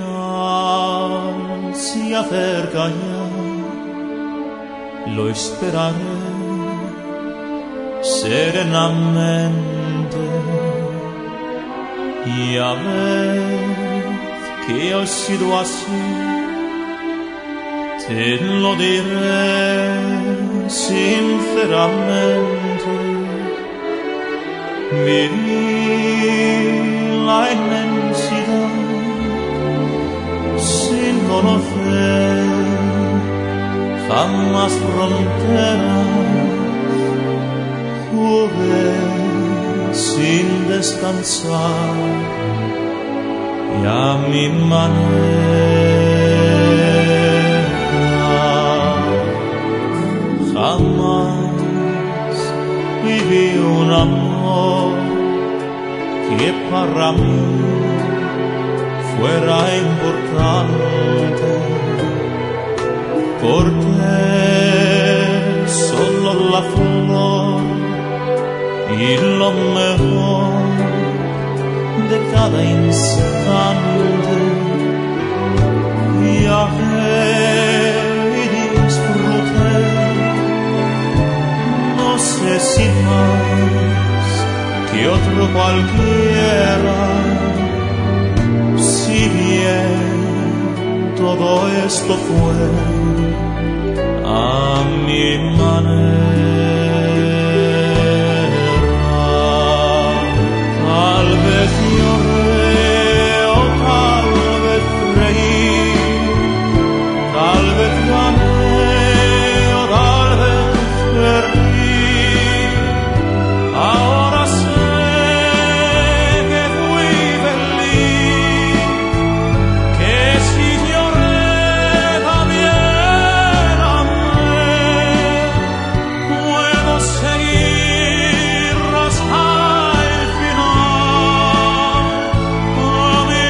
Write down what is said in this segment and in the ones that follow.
final se acerca ya, lo esperaré serenamente, y a ver que ha sido así, te lo diré sinceramente. Viví la inmensidad sin conocer jamás fronteras, jugué sin descansar y a mi manera. Jamás viví un amor que para mí fuera importante, porque solo la flor y lo mejor de cada instante viajé y disfruté, no sé si más que otro cualquiera, si bien todo esto fue a mi manera. Tal vez lloré o tal vez reí, tal vez gané o tal vez perdí. Ahora sé que fui feliz, que si lloré también amé. Puedo seguir hasta el final a mi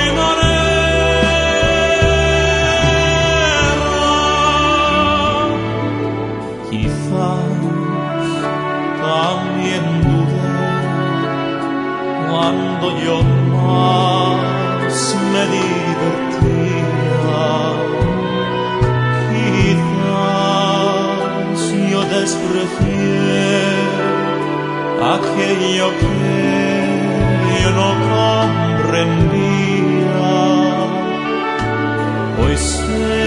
manera. Quizás también dudé cuando yo más me divertía. Quizás yo desprecié aquello que yo no comprendía. Hoy sé